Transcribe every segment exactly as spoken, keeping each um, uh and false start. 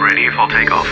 Ready for takeoff.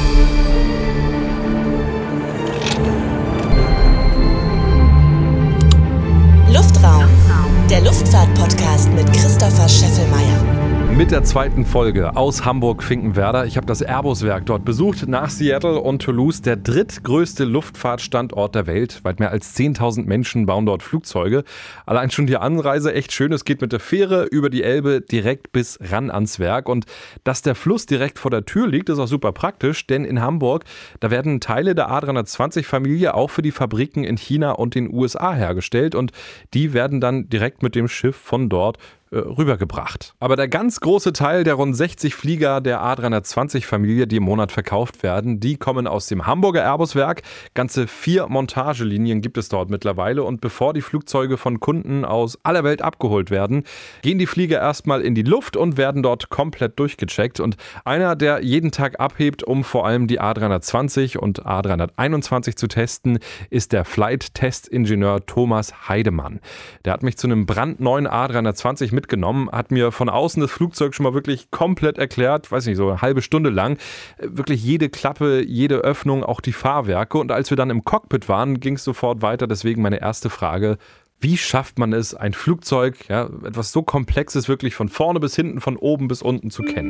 Luftraum, der Luftfahrt-Podcast mit Christopher Scheffelmeier. Mit der zweiten Folge aus Hamburg-Finkenwerder. Ich habe das Airbus-Werk dort besucht, nach Seattle und Toulouse, der drittgrößte Luftfahrtstandort der Welt. Weit mehr als zehntausend Menschen bauen dort Flugzeuge. Allein schon die Anreise echt schön. Es geht mit der Fähre über die Elbe direkt bis ran ans Werk. Und dass der Fluss direkt vor der Tür liegt, ist auch super praktisch, denn in Hamburg, da werden Teile der A drei zwanzig Familie auch für die Fabriken in China und den U S A hergestellt und die werden dann direkt mit dem Schiff von dort rübergebracht. Aber der ganz große Teil der rund sechzig Flieger der A drei zwanzig Familie, die im Monat verkauft werden, die kommen aus dem Hamburger Airbus-Werk. Ganze vier Montagelinien gibt es dort mittlerweile und bevor die Flugzeuge von Kunden aus aller Welt abgeholt werden, gehen die Flieger erstmal in die Luft und werden dort komplett durchgecheckt. Und einer, der jeden Tag abhebt, um vor allem die A drei zwanzig und A drei einundzwanzig zu testen, ist der Flight-Test-Ingenieur Thomas Heidemann. Der hat mich zu einem brandneuen A drei zwanzig mitgenommen, hat mir von außen das Flugzeug schon mal wirklich komplett erklärt, weiß nicht, so eine halbe Stunde lang, wirklich jede Klappe, jede Öffnung, auch die Fahrwerke. Und als wir dann im Cockpit waren, ging es sofort weiter. Deswegen meine erste Frage: Wie schafft man es, ein Flugzeug, ja, etwas so Komplexes wirklich von vorne bis hinten, von oben bis unten zu kennen?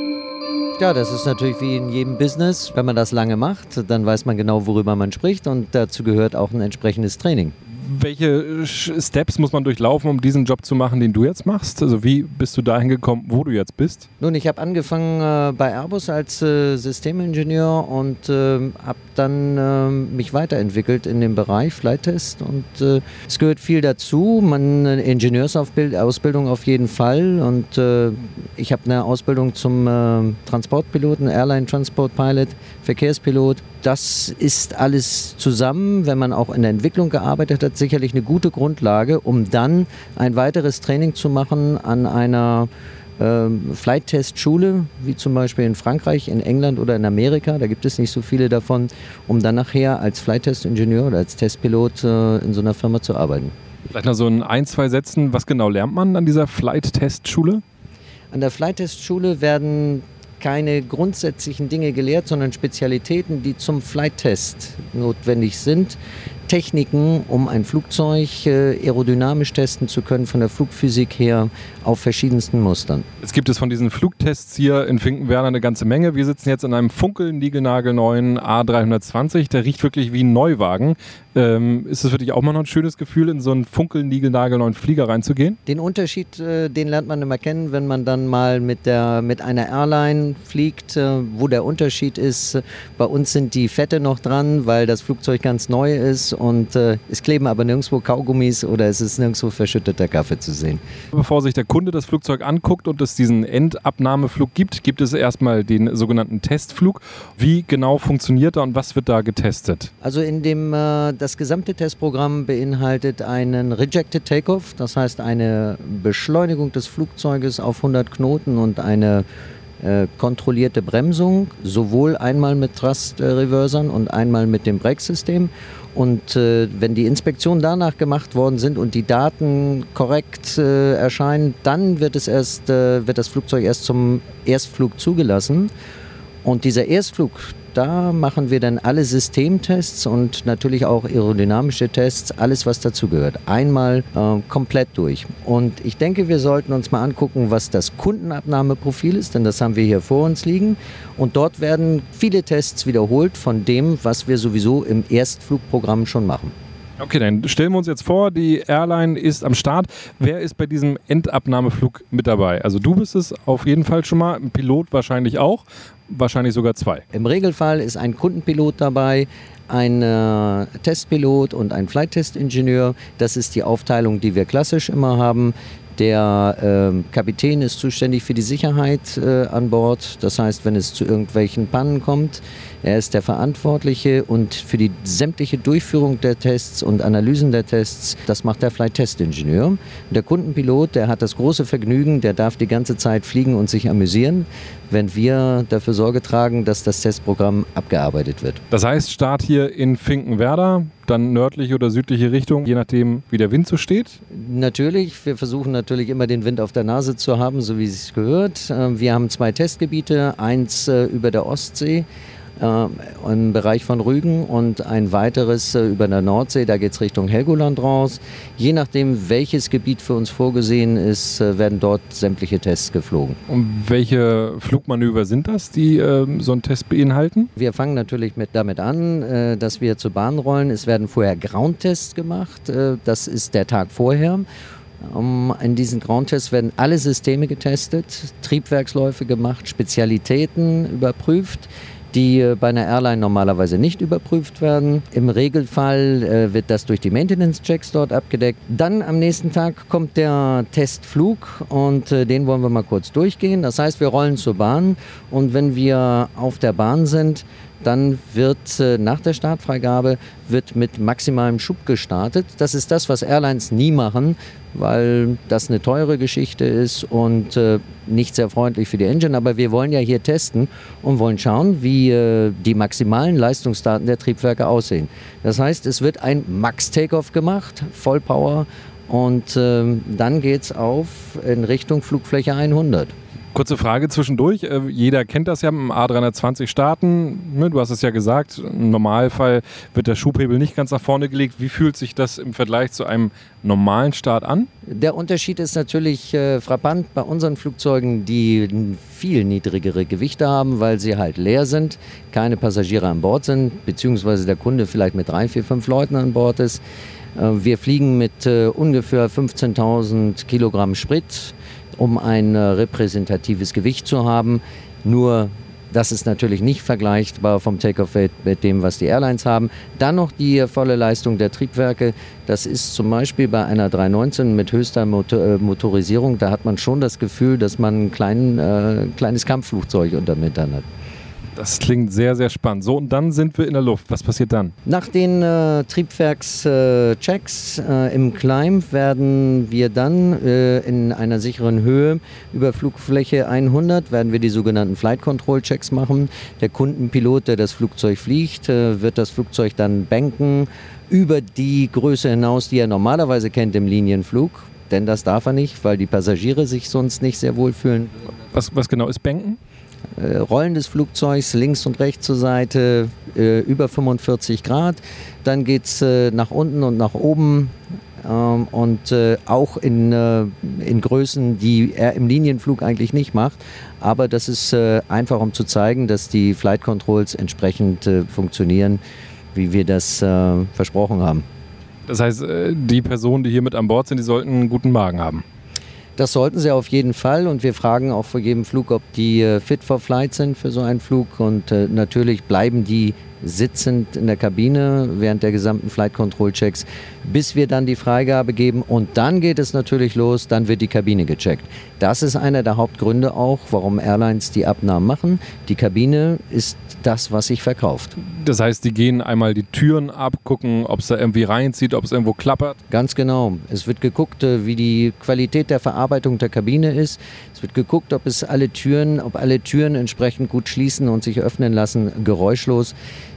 Ja, das ist natürlich wie in jedem Business. Wenn man das lange macht, dann weiß man genau, worüber man spricht und dazu gehört auch ein entsprechendes Training. Welche Steps muss man durchlaufen, um diesen Job zu machen, den du jetzt machst? Also wie bist du dahin gekommen, wo du jetzt bist? Nun, ich habe angefangen äh, bei Airbus als äh, Systemingenieur und äh, habe dann äh, mich weiterentwickelt in dem Bereich Flight-Test. Und äh, es gehört viel dazu. Man, eine Ingenieursausbildung auf jeden Fall. Und äh, ich habe eine Ausbildung zum äh, Transportpiloten, Airline Transport Pilot, Verkehrspilot. Das ist alles zusammen, wenn man auch in der Entwicklung gearbeitet hat, sicherlich eine gute Grundlage, um dann ein weiteres Training zu machen an einer äh, Flight-Test-Schule, wie zum Beispiel in Frankreich, in England oder in Amerika. Da gibt es nicht so viele davon, um dann nachher als Flight-Test-Ingenieur oder als Testpilot äh, in so einer Firma zu arbeiten. Vielleicht noch so in ein, zwei Sätzen, was genau lernt man an dieser Flight-Test-Schule? An der Flight-Test-Schule werden keine grundsätzlichen Dinge gelehrt, sondern Spezialitäten, die zum Flight-Test notwendig sind. Techniken, um ein Flugzeug äh, aerodynamisch testen zu können, von der Flugphysik her auf verschiedensten Mustern. Es gibt es von diesen Flugtests hier in Finkenwerder eine ganze Menge. Wir sitzen jetzt in einem funkelniegelnagelneuen A drei zwanzig. Der riecht wirklich wie ein Neuwagen. Ähm, ist es für dich auch mal noch ein schönes Gefühl, in so einen funkelniegelnagelneuen Flieger reinzugehen? Den Unterschied, äh, den lernt man immer kennen, wenn man dann mal mit, der, mit einer Airline fliegt, äh, wo der Unterschied ist. Bei uns sind die Fette noch dran, weil das Flugzeug ganz neu ist. Und äh, es kleben aber nirgendwo Kaugummis oder es ist nirgendwo verschütteter Kaffee zu sehen. Bevor sich der Kunde das Flugzeug anguckt und es diesen Endabnahmeflug gibt, gibt es erstmal den sogenannten Testflug. Wie genau funktioniert er und was wird da getestet? Also in dem, äh, das gesamte Testprogramm beinhaltet einen Rejected Takeoff, das heißt eine Beschleunigung des Flugzeuges auf hundert Knoten und eine äh, kontrollierte Bremsung, sowohl einmal mit Thrust-Reversern und einmal mit dem Brake-System. Und äh, wenn die Inspektionen danach gemacht worden sind und die Daten korrekt äh, erscheinen, dann wird, es erst, äh, wird das Flugzeug erst zum Erstflug zugelassen. Und dieser Erstflug, da machen wir dann alle Systemtests und natürlich auch aerodynamische Tests, alles was dazugehört, einmal äh, komplett durch. Und ich denke, wir sollten uns mal angucken, was das Kundenabnahmeprofil ist, denn das haben wir hier vor uns liegen. Und dort werden viele Tests wiederholt von dem, was wir sowieso im Erstflugprogramm schon machen. Okay, dann stellen wir uns jetzt vor, die Airline ist am Start. Wer ist bei diesem Endabnahmeflug mit dabei? Also du bist es auf jeden Fall schon mal, ein Pilot wahrscheinlich auch, wahrscheinlich sogar zwei. Im Regelfall ist ein Kundenpilot dabei, ein äh, Testpilot und ein Flight-Test-Ingenieur. Das ist die Aufteilung, die wir klassisch immer haben. Der äh, Kapitän ist zuständig für die Sicherheit äh, an Bord. Das heißt, wenn es zu irgendwelchen Pannen kommt, er ist der Verantwortliche und für die sämtliche Durchführung der Tests und Analysen der Tests, das macht der Flight-Test-Ingenieur. Der Kundenpilot, der hat das große Vergnügen, der darf die ganze Zeit fliegen und sich amüsieren, wenn wir dafür Sorge tragen, dass das Testprogramm abgearbeitet wird. Das heißt, Start hier in Finkenwerder. dann nördliche oder südliche Richtung, je nachdem, wie der Wind so steht? Natürlich, wir versuchen natürlich immer den Wind auf der Nase zu haben, so wie es sich gehört. Wir haben zwei Testgebiete, eins über der Ostsee, im Bereich von Rügen und ein weiteres über der Nordsee, da geht es Richtung Helgoland raus. Je nachdem, welches Gebiet für uns vorgesehen ist, werden dort sämtliche Tests geflogen. Und welche Flugmanöver sind das, die äh, so einen Test beinhalten? Wir fangen natürlich mit, damit an, äh, dass wir zur Bahn rollen. Es werden vorher Groundtests gemacht, äh, das ist der Tag vorher. Um, in diesen Groundtests werden alle Systeme getestet, Triebwerksläufe gemacht, Spezialitäten überprüft, die bei einer Airline normalerweise nicht überprüft werden. Im Regelfall äh, wird das durch die Maintenance-Checks dort abgedeckt. Dann am nächsten Tag kommt der Testflug und äh, den wollen wir mal kurz durchgehen. Das heißt, wir rollen zur Bahn und wenn wir auf der Bahn sind, dann wird äh, nach der Startfreigabe wird mit maximalem Schub gestartet. Das ist das, was Airlines nie machen, weil das eine teure Geschichte ist und äh, nicht sehr freundlich für die Engine. Aber wir wollen ja hier testen und wollen schauen, wie äh, die maximalen Leistungsdaten der Triebwerke aussehen. Das heißt, es wird ein Max-Takeoff gemacht, Vollpower, und äh, dann geht es auf in Richtung Flugfläche hundert. Kurze Frage zwischendurch. Jeder kennt das ja, im A dreihundertzwanzig starten. Du hast es ja gesagt, im Normalfall wird der Schubhebel nicht ganz nach vorne gelegt. Wie fühlt sich das im Vergleich zu einem normalen Start an? Der Unterschied ist natürlich äh, frappant bei unseren Flugzeugen, die viel niedrigere Gewichte haben, weil sie halt leer sind, keine Passagiere an Bord sind, beziehungsweise der Kunde vielleicht mit drei, vier, fünf Leuten an Bord ist. Äh, wir fliegen mit äh, ungefähr fünfzehntausend Kilogramm Sprit, um ein äh, repräsentatives Gewicht zu haben. Nur, das ist natürlich nicht vergleichbar vom Takeoff-Weight mit dem, was die Airlines haben. Dann noch die äh, volle Leistung der Triebwerke. Das ist zum Beispiel bei einer dreihundertneunzehn mit höchster Motor- äh, Motorisierung. Da hat man schon das Gefühl, dass man ein klein, äh, kleines Kampfflugzeug unterm Hintern hat. Das klingt sehr, sehr spannend. So, und dann sind wir in der Luft. Was passiert dann? Nach den äh, Triebwerkschecks äh, im Climb werden wir dann äh, in einer sicheren Höhe über Flugfläche hundert werden wir die sogenannten Flight Control Checks machen. Der Kundenpilot, der das Flugzeug fliegt, äh, wird das Flugzeug dann banken über die Größe hinaus, die er normalerweise kennt im Linienflug. Denn das darf er nicht, weil die Passagiere sich sonst nicht sehr wohl fühlen. Was, was genau ist banken? Äh, Rollen des Flugzeugs links und rechts zur Seite äh, über fünfundvierzig Grad. Dann geht es äh, nach unten und nach oben ähm, und äh, auch in, äh, in Größen, die er im Linienflug eigentlich nicht macht. Aber das ist äh, einfach, um zu zeigen, dass die Flight Controls entsprechend äh, funktionieren, wie wir das äh, versprochen haben. Das heißt, äh, die Personen, die hier mit an Bord sind, die sollten einen guten Magen haben. Das sollten sie auf jeden Fall und wir fragen auch vor jedem Flug, ob die äh, fit for flight sind für so einen Flug und äh, natürlich bleiben die sitzend in der Kabine während der gesamten Flight Control Checks, bis wir dann die Freigabe geben und dann geht es natürlich los, dann wird die Kabine gecheckt. Das ist einer der Hauptgründe auch, warum Airlines die Abnahmen machen. Die Kabine ist das, was sich verkauft. Das heißt, die gehen einmal die Türen ab, gucken, ob es da irgendwie reinzieht, ob es irgendwo klappert? Ganz genau. Es wird geguckt, wie die Qualität der Verarbeitung der Kabine ist. Es wird geguckt, ob es alle Türen, ob alle Türen entsprechend gut schließen und sich öffnen lassen, geräuschlos.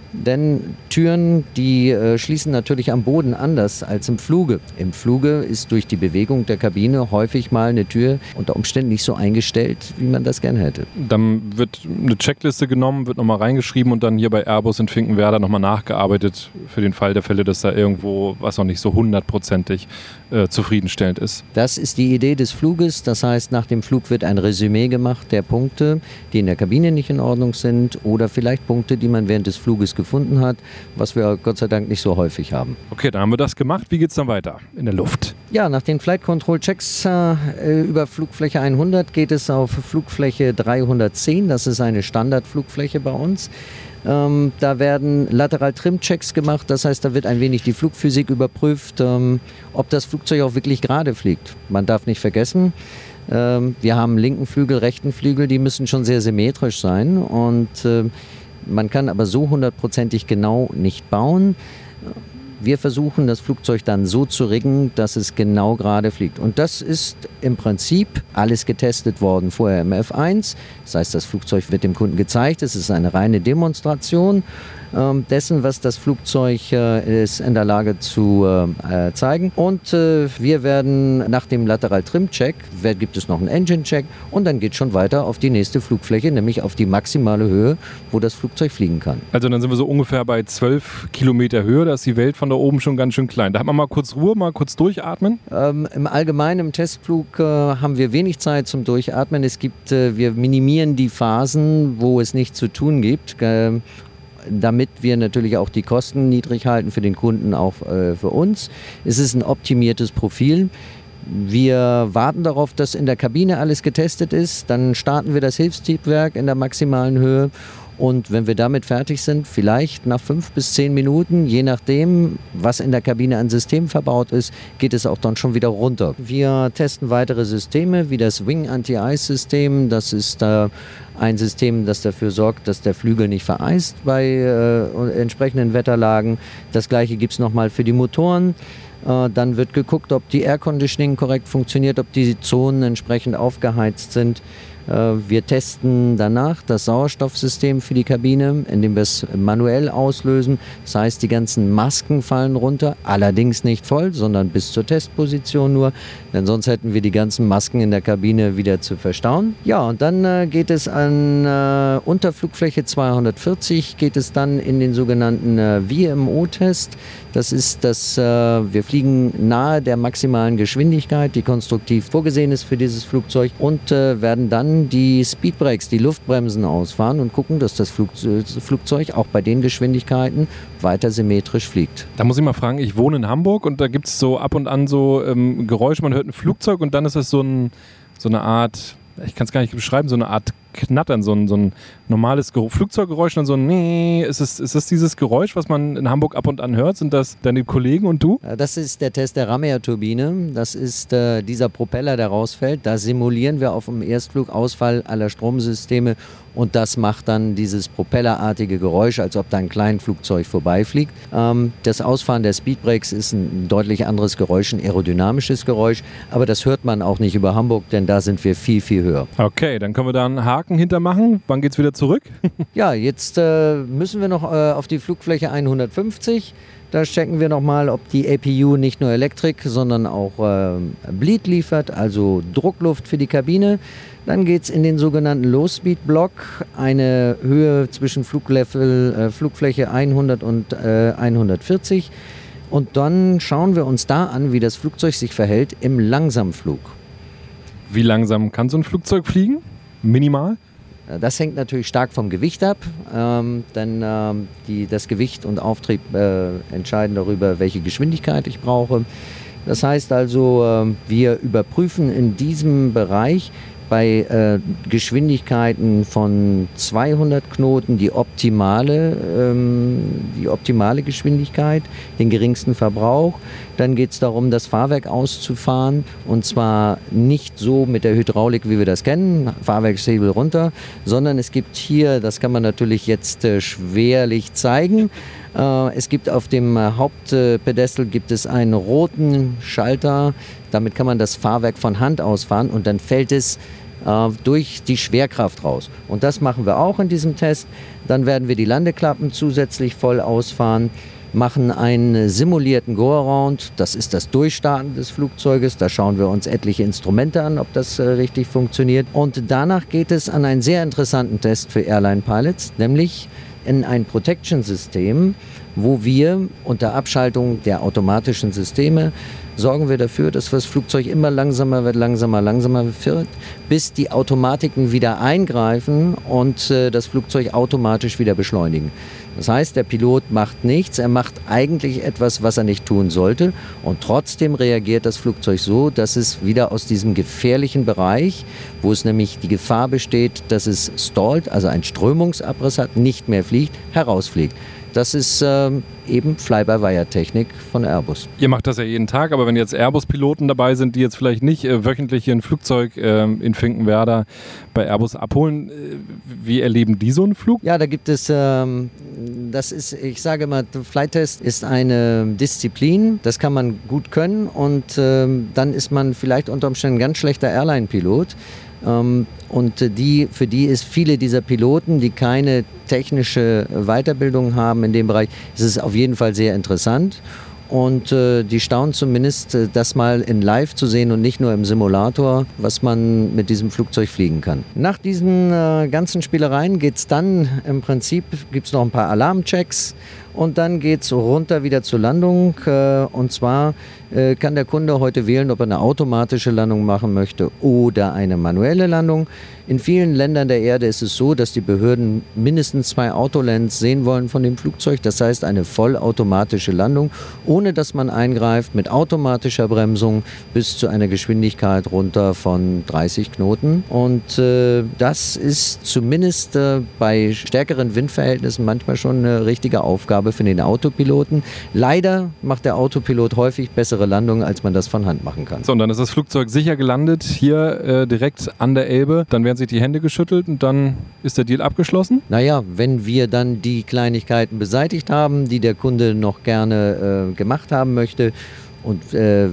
Denn Türen, die äh, schließen natürlich am Boden anders als im Fluge. Im Fluge ist durch die Bewegung der Kabine häufig mal eine Tür unter Umständen nicht so eingestellt, wie man das gern hätte. Dann wird eine Checkliste genommen, wird nochmal reingeschrieben und dann hier bei Airbus in Finkenwerder nochmal nachgearbeitet für den Fall der Fälle, dass da irgendwo was noch nicht so hundertprozentig äh, zufriedenstellend ist. Das ist die Idee des Fluges. Das heißt, nach dem Flug wird ein Resümee gemacht der Punkte, die in der Kabine nicht in Ordnung sind oder vielleicht Punkte, die man während des Fluges gefunden hat, was wir Gott sei Dank nicht so häufig haben. Okay, dann haben wir das gemacht. Wie geht es dann weiter in der Luft? Ja, nach den Flight Control Checks äh, über Flugfläche hundert geht es auf Flugfläche dreihundertzehn. Das ist eine Standardflugfläche bei uns. Ähm, da werden Lateral-Trim-Checks gemacht, das heißt, da wird ein wenig die Flugphysik überprüft, ähm, ob das Flugzeug auch wirklich gerade fliegt. Man darf nicht vergessen, ähm, wir haben linken Flügel, rechten Flügel, die müssen schon sehr symmetrisch sein und äh, man kann aber so hundertprozentig genau nicht bauen. Wir versuchen, das Flugzeug dann so zu riggen, dass es genau gerade fliegt. Und das ist im Prinzip alles getestet worden vorher im F eins. Das heißt, das Flugzeug wird dem Kunden gezeigt. Es ist eine reine Demonstration ähm, dessen, was das Flugzeug äh, ist in der Lage zu äh, zeigen. Und äh, wir werden nach dem Lateral Trim Check, gibt es noch einen Engine Check und dann geht es schon weiter auf die nächste Flugfläche, nämlich auf die maximale Höhe, wo das Flugzeug fliegen kann. Also dann sind wir so ungefähr bei zwölf Kilometer Höhe, da ist die Welt von da oben schon ganz schön klein. Da hat man mal kurz Ruhe, mal kurz durchatmen? Ähm, Im Allgemeinen im Testflug äh, haben wir wenig Zeit zum Durchatmen. Es gibt, äh, wir minimieren die Phasen, wo es nichts zu tun gibt, äh, damit wir natürlich auch die Kosten niedrig halten für den Kunden, auch äh, für uns. Es ist ein optimiertes Profil. Wir warten darauf, dass in der Kabine alles getestet ist. Dann starten wir das Hilfstriebwerk in der maximalen Höhe. Und wenn wir damit fertig sind, vielleicht nach fünf bis zehn Minuten, je nachdem, was in der Kabine an System verbaut ist, geht es auch dann schon wieder runter. Wir testen weitere Systeme, wie das Wing Anti-Ice-System. Das ist äh, ein System, das dafür sorgt, dass der Flügel nicht vereist bei äh, entsprechenden Wetterlagen. Das gleiche gibt es nochmal für die Motoren. Äh, dann wird geguckt, ob die Air Conditioning korrekt funktioniert, ob die Zonen entsprechend aufgeheizt sind. Wir testen danach das Sauerstoffsystem für die Kabine, indem wir es manuell auslösen. Das heißt, die ganzen Masken fallen runter, allerdings nicht voll, sondern bis zur Testposition nur. Denn sonst hätten wir die ganzen Masken in der Kabine wieder zu verstauen. Ja, und dann äh, geht es an äh, Unterflugfläche zweihundertvierzig, geht es dann in den sogenannten äh, V M O-Test. Das ist das, äh, wir fliegen nahe der maximalen Geschwindigkeit, die konstruktiv vorgesehen ist für dieses Flugzeug und äh, werden dann die Speedbrakes, die Luftbremsen ausfahren und gucken, dass das Flugzeug auch bei den Geschwindigkeiten weiter symmetrisch fliegt. Da muss ich mal fragen, ich wohne in Hamburg und da gibt es so ab und an so ähm, Geräusche, man hört ein Flugzeug und dann ist es so, ein, so eine Art, ich kann es gar nicht beschreiben, so eine Art Knattern, so ein, so ein normales Ger- Flugzeuggeräusch und so ein Nee. Ist es, ist das dieses Geräusch, was man in Hamburg ab und an hört? Sind das deine Kollegen und du? Das ist der Test der Ramair-Turbine. Das ist äh, dieser Propeller, der rausfällt. Da simulieren wir auf dem Erstflug Ausfall aller Stromsysteme und das macht dann dieses propellerartige Geräusch, als ob da ein kleines Flugzeug vorbeifliegt. Ähm, das Ausfahren der Speedbrakes ist ein deutlich anderes Geräusch, ein aerodynamisches Geräusch, aber das hört man auch nicht über Hamburg, denn da sind wir viel, viel höher. Okay, dann können wir da einen Haken hintermachen. Wann geht's wieder zurück? Ja, jetzt äh, müssen wir noch äh, auf die Flugfläche hundertfünfzig. Da checken wir nochmal, ob die A P U nicht nur Elektrik, sondern auch äh, Bleed liefert, also Druckluft für die Kabine. Dann geht es in den sogenannten Low-Speed-Block, eine Höhe zwischen Fluglevel, äh, Flugfläche hundert und äh, hundertvierzig. Und dann schauen wir uns da an, wie das Flugzeug sich verhält im Langsamflug. Wie langsam kann so ein Flugzeug fliegen? Minimal? Das hängt natürlich stark vom Gewicht ab, ähm, denn ähm, die, das Gewicht und Auftrieb äh, entscheiden darüber, welche Geschwindigkeit ich brauche. Das heißt also, äh, wir überprüfen in diesem Bereich bei äh, Geschwindigkeiten von zweihundert Knoten die optimale, ähm, die optimale Geschwindigkeit, den geringsten Verbrauch. Dann geht es darum, das Fahrwerk auszufahren und zwar nicht so mit der Hydraulik, wie wir das kennen, Fahrwerkshebel runter, sondern es gibt hier, das kann man natürlich jetzt äh, schwerlich zeigen, äh, es gibt auf dem äh, Hauptpedestal gibt es einen roten Schalter, damit kann man das Fahrwerk von Hand ausfahren und dann fällt es äh, durch die Schwerkraft raus. Und das machen wir auch in diesem Test. Dann werden wir die Landeklappen zusätzlich voll ausfahren, machen einen simulierten Go-Around. Das ist das Durchstarten des Flugzeuges. Da schauen wir uns etliche Instrumente an, ob das äh, richtig funktioniert. Und danach geht es an einen sehr interessanten Test für Airline-Pilots, nämlich in ein Protection-System, wo wir unter Abschaltung der automatischen Systeme sorgen wir dafür, dass das Flugzeug immer langsamer wird, langsamer, langsamer wird, bis die Automatiken wieder eingreifen und äh, das Flugzeug automatisch wieder beschleunigen. Das heißt, der Pilot macht nichts, er macht eigentlich etwas, was er nicht tun sollte und trotzdem reagiert das Flugzeug so, dass es wieder aus diesem gefährlichen Bereich, wo es nämlich die Gefahr besteht, dass es stallt, also einen Strömungsabriss hat, nicht mehr fliegt, herausfliegt. Das ist ähm, eben Fly-by-Wire-Technik von Airbus. Ihr macht das ja jeden Tag, aber wenn jetzt Airbus-Piloten dabei sind, die jetzt vielleicht nicht äh, wöchentlich hier ein Flugzeug äh, in Finkenwerder bei Airbus abholen, äh, wie erleben die so einen Flug? Ja, da gibt es ähm, das ist, ich sage immer, Flight-Test ist eine Disziplin, das kann man gut können und ähm, dann ist man vielleicht unter Umständen ein ganz schlechter Airline-Pilot. Ähm, und die, für die ist viele dieser Piloten, die keine technische Weiterbildung haben in dem Bereich, ist es auf jeden Fall sehr interessant. Und äh, die staunen zumindest, äh, das mal in Live zu sehen und nicht nur im Simulator, was man mit diesem Flugzeug fliegen kann. Nach diesen äh, ganzen Spielereien geht es dann, im Prinzip gibt es noch ein paar Alarmchecks und dann geht es runter wieder zur Landung. Äh, und zwar äh, kann der Kunde heute wählen, ob er eine automatische Landung machen möchte oder eine manuelle Landung. In vielen Ländern der Erde ist es so, dass die Behörden mindestens zwei Autolands sehen wollen von dem Flugzeug. Das heißt eine vollautomatische Landung, ohne dass man eingreift, mit automatischer Bremsung bis zu einer Geschwindigkeit runter von dreißig Knoten. Und äh, das ist zumindest äh, bei stärkeren Windverhältnissen manchmal schon eine richtige Aufgabe für den Autopiloten. Leider macht der Autopilot häufig bessere Landungen, als man das von Hand machen kann. So, und dann ist das Flugzeug sicher gelandet, hier äh, direkt an der Elbe. Dann werden sich die Hände geschüttelt und dann ist der Deal abgeschlossen? Naja, wenn wir dann die Kleinigkeiten beseitigt haben, die der Kunde noch gerne äh, gemacht haben möchte, und äh,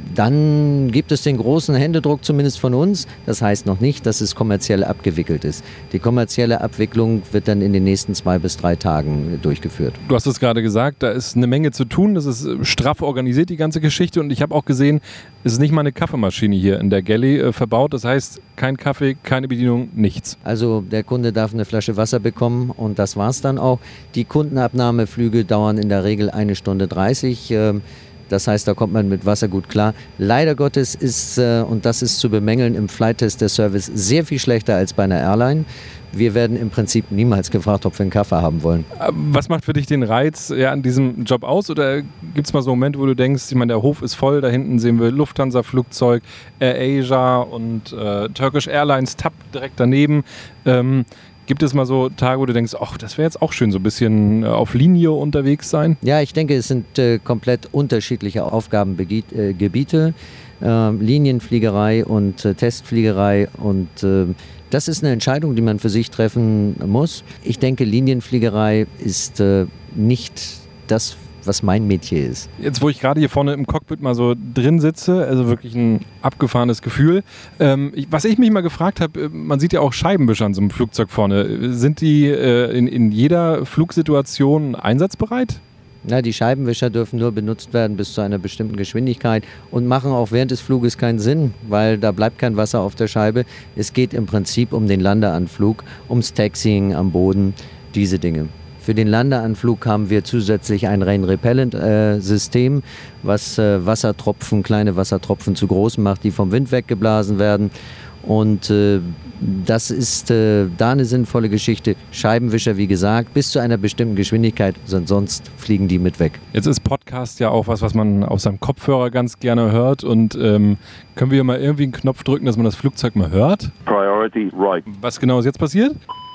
dann gibt es den großen Händedruck zumindest von uns. Das heißt noch nicht, dass es kommerziell abgewickelt ist. Die kommerzielle Abwicklung wird dann in den nächsten zwei bis drei Tagen durchgeführt. Du hast es gerade gesagt, da ist eine Menge zu tun. Das ist straff organisiert, die ganze Geschichte. Und ich habe auch gesehen, es ist nicht mal eine Kaffeemaschine hier in der Galley äh, verbaut. Das heißt, kein Kaffee, keine Bedienung, nichts. Also der Kunde darf eine Flasche Wasser bekommen und das war's dann auch. Die Kundenabnahmeflüge dauern in der Regel eine Stunde dreißig. Äh, Das heißt, da kommt man mit Wasser gut klar. Leider Gottes ist, äh, und das ist zu bemängeln, im Flight-Test der Service sehr viel schlechter als bei einer Airline. Wir werden im Prinzip niemals gefragt, ob wir einen Kaffee haben wollen. Was macht für dich den Reiz ja, an diesem Job aus? Oder gibt es mal so Momente, wo du denkst, ich meine, der Hof ist voll, da hinten sehen wir Lufthansa-Flugzeug, Air Asia und äh, Turkish Airlines, T A P direkt daneben. Ähm, Gibt es mal so Tage, wo du denkst, ach, das wäre jetzt auch schön, so ein bisschen auf Linie unterwegs sein? Ja, ich denke, es sind äh, komplett unterschiedliche Aufgabengebiete. Äh, Linienfliegerei und äh, Testfliegerei. Und äh, das ist eine Entscheidung, die man für sich treffen muss. Ich denke, Linienfliegerei ist äh, nicht das, was mein Metier ist. Jetzt, wo ich gerade hier vorne im Cockpit mal so drin sitze, also wirklich ein abgefahrenes Gefühl. Ähm, ich, was ich mich mal gefragt habe, man sieht ja auch Scheibenwischer an so einem Flugzeug vorne. Sind die äh, in, in jeder Flugsituation einsatzbereit? Na, die Scheibenwischer dürfen nur benutzt werden bis zu einer bestimmten Geschwindigkeit und machen auch während des Fluges keinen Sinn, weil da bleibt kein Wasser auf der Scheibe. Es geht im Prinzip um den Landeanflug, ums Taxiing am Boden, diese Dinge. Für den Landeanflug haben wir zusätzlich ein Rain-Repellent-System, was äh, Wassertropfen, kleine Wassertropfen zu großen macht, die vom Wind weggeblasen werden. Und äh, das ist äh, da eine sinnvolle Geschichte. Scheibenwischer, wie gesagt, bis zu einer bestimmten Geschwindigkeit, sonst fliegen die mit weg. Jetzt ist Podcast ja auch was, was man auf seinem Kopfhörer ganz gerne hört. Und ähm, können wir mal irgendwie einen Knopf drücken, dass man das Flugzeug mal hört? Priority right. Was genau ist jetzt passiert?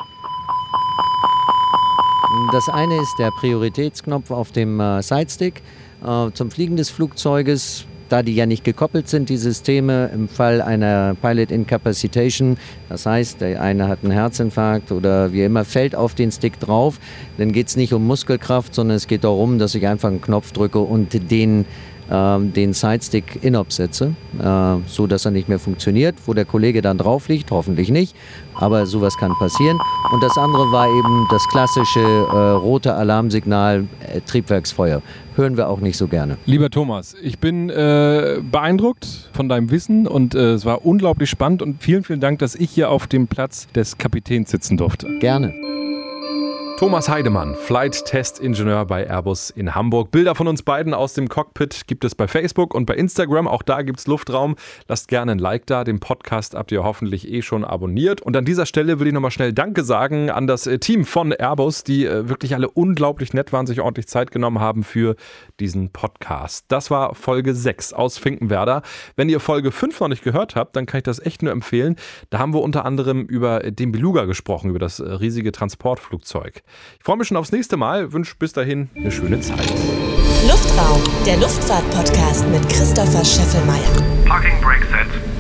Das eine ist der Prioritätsknopf auf dem äh, Sidestick äh, zum Fliegen des Flugzeuges. Da die ja nicht gekoppelt sind, die Systeme, im Fall einer Pilot Incapacitation, das heißt, der eine hat einen Herzinfarkt oder wie immer, fällt auf den Stick drauf, dann geht es nicht um Muskelkraft, sondern es geht darum, dass ich einfach einen Knopf drücke und den den Sidestick in-op setze, äh, so dass er nicht mehr funktioniert, wo der Kollege dann drauf liegt, hoffentlich nicht, aber sowas kann passieren. Und das andere war eben das klassische äh, rote Alarmsignal, äh, Triebwerksfeuer. Hören wir auch nicht so gerne. Lieber Thomas, ich bin äh, beeindruckt von deinem Wissen und äh, es war unglaublich spannend und vielen, vielen Dank, dass ich hier auf dem Platz des Kapitäns sitzen durfte. Gerne. Thomas Heidemann, Flight-Test-Ingenieur bei Airbus in Hamburg. Bilder von uns beiden aus dem Cockpit gibt es bei Facebook und bei Instagram. Auch da gibt es Luftraum. Lasst gerne ein Like da. Den Podcast habt ihr hoffentlich eh schon abonniert. Und an dieser Stelle will ich nochmal schnell Danke sagen an das Team von Airbus, die wirklich alle unglaublich nett waren, sich ordentlich Zeit genommen haben für diesen Podcast. Das war Folge sechs aus Finkenwerder. Wenn ihr Folge fünf noch nicht gehört habt, dann kann ich das echt nur empfehlen. Da haben wir unter anderem über den Beluga gesprochen, über das riesige Transportflugzeug. Ich freue mich schon aufs nächste Mal, wünsche bis dahin eine schöne Zeit. Luftraum, der Luftfahrt-Podcast mit Christopher Scheffelmeier. Parking brake set.